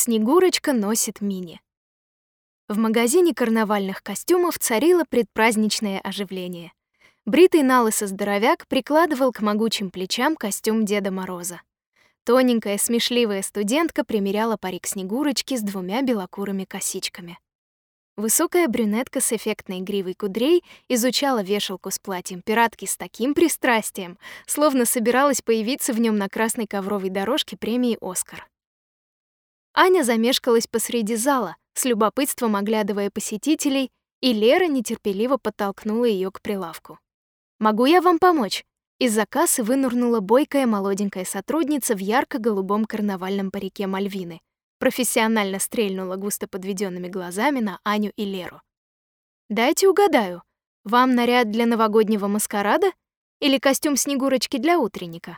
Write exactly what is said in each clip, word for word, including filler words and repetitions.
Снегурочка носит мини. В магазине карнавальных костюмов царило предпраздничное оживление. Бритый налысо здоровяк прикладывал к могучим плечам костюм Деда Мороза. Тоненькая, смешливая студентка примеряла парик Снегурочки с двумя белокурыми косичками. Высокая брюнетка с эффектной гривой кудрей изучала вешалку с платьем пиратки с таким пристрастием, словно собиралась появиться в нем на красной ковровой дорожке премии «Оскар». Аня замешкалась посреди зала, с любопытством оглядывая посетителей, и Лера нетерпеливо подтолкнула ее к прилавку. «Могу я вам помочь?» Из-за кассы вынырнула бойкая молоденькая сотрудница в ярко-голубом карнавальном парике Мальвины. Профессионально стрельнула густо подведенными глазами на Аню и Леру. «Дайте угадаю, вам наряд для новогоднего маскарада или костюм Снегурочки для утренника?»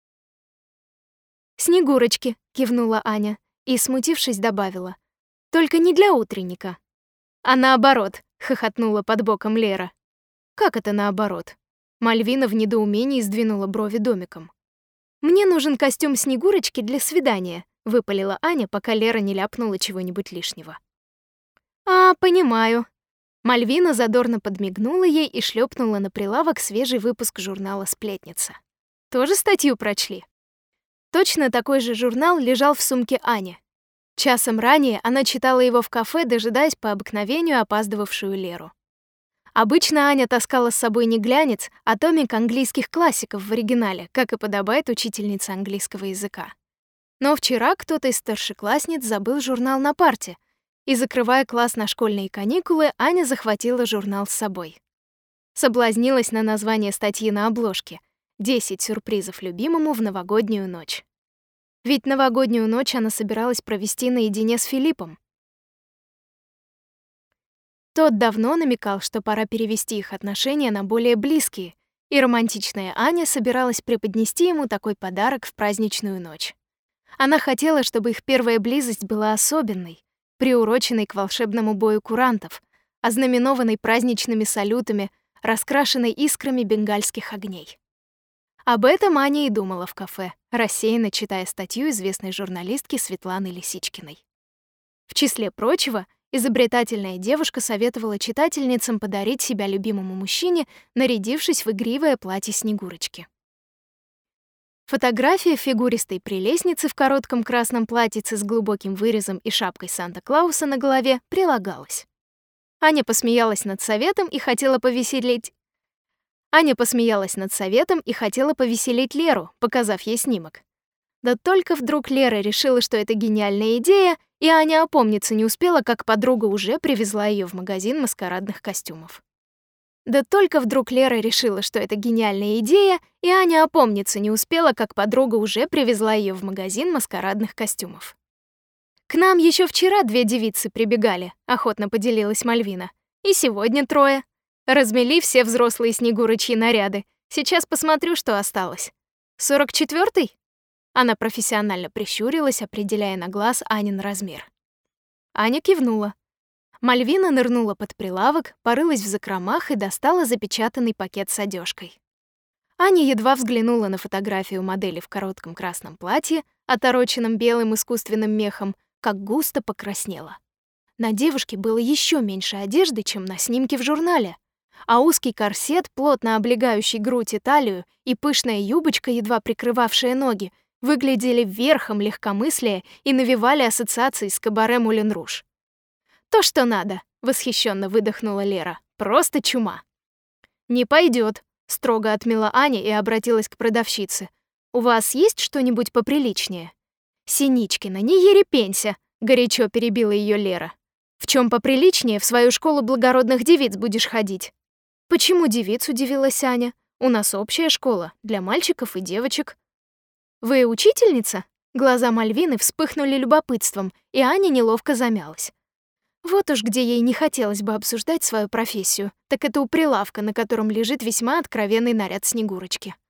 «Снегурочки», — кивнула Аня и, смутившись, добавила. «Только не для утренника». «А наоборот», — хохотнула под боком Лера. «Как это наоборот?» Мальвина в недоумении сдвинула брови домиком. «Мне нужен костюм Снегурочки для свидания», — выпалила Аня, пока Лера не ляпнула чего-нибудь лишнего. «А, понимаю». Мальвина задорно подмигнула ей и шлепнула на прилавок свежий выпуск журнала «Сплетница». «Тоже статью прочли?» Точно такой же журнал лежал в сумке Ани. Часом ранее она читала его в кафе, дожидаясь по обыкновению опаздывавшую Леру. Обычно Аня таскала с собой не глянец, а томик английских классиков в оригинале, как и подобает учительнице английского языка. Но вчера кто-то из старшеклассниц забыл журнал на парте, и, закрывая класс на школьные каникулы, Аня захватила журнал с собой. Соблазнилась на название статьи на обложке «десять сюрпризов любимому в новогоднюю ночь». Ведь новогоднюю ночь она собиралась провести наедине с Филиппом. Тот давно намекал, что пора перевести их отношения на более близкие, и романтичная Аня собиралась преподнести ему такой подарок в праздничную ночь. Она хотела, чтобы их первая близость была особенной, приуроченной к волшебному бою курантов, ознаменованной праздничными салютами, раскрашенной искрами бенгальских огней. Об этом Аня и думала в кафе, рассеянно читая статью известной журналистки Светланы Лисичкиной. В числе прочего, изобретательная девушка советовала читательницам подарить себя любимому мужчине, нарядившись в игривое платье Снегурочки. Фотография фигуристой прелестницы в коротком красном платьице с глубоким вырезом и шапкой Санта-Клауса на голове прилагалась. Аня посмеялась над советом и хотела повеселить Аня посмеялась над советом и хотела повеселить Леру, показав ей снимок. Да только вдруг Лера решила, что это гениальная идея, и Аня опомниться не успела, как подруга уже привезла ее в магазин маскарадных костюмов. Да только вдруг Лера решила, что это гениальная идея, и Аня опомниться не успела, как подруга уже привезла ее в магазин маскарадных костюмов. «К нам еще вчера две девицы прибегали», — охотно поделилась Мальвина. «И сегодня трое. Размели все взрослые снегурочьи наряды. Сейчас посмотрю, что осталось. Сорок четвёртый?» Она профессионально прищурилась, определяя на глаз Анин размер. Аня кивнула. Мальвина нырнула под прилавок, порылась в закромах и достала запечатанный пакет с одежкой. Аня едва взглянула на фотографию модели в коротком красном платье, отороченном белым искусственным мехом, как густо покраснела. На девушке было еще меньше одежды, чем на снимке в журнале, а узкий корсет, плотно облегающий грудь и талию, и пышная юбочка, едва прикрывавшая ноги, выглядели верхом легкомыслия и навевали ассоциации с кабаре Мулен Руж. «То, что надо», — восхищенно выдохнула Лера. «Просто чума». «Не пойдет», — строго отмела Аня и обратилась к продавщице. «У вас есть что-нибудь поприличнее?» «Синичкина, не ерепенься», — горячо перебила ее Лера. «В чем поприличнее в свою школу благородных девиц будешь ходить?» «Почему девиц?» — удивилась Аня. «У нас общая школа, для мальчиков и девочек». «Вы учительница?» Глаза Мальвины вспыхнули любопытством, и Аня неловко замялась. Вот уж где ей не хотелось бы обсуждать свою профессию, так это у прилавка, на котором лежит весьма откровенный наряд Снегурочки.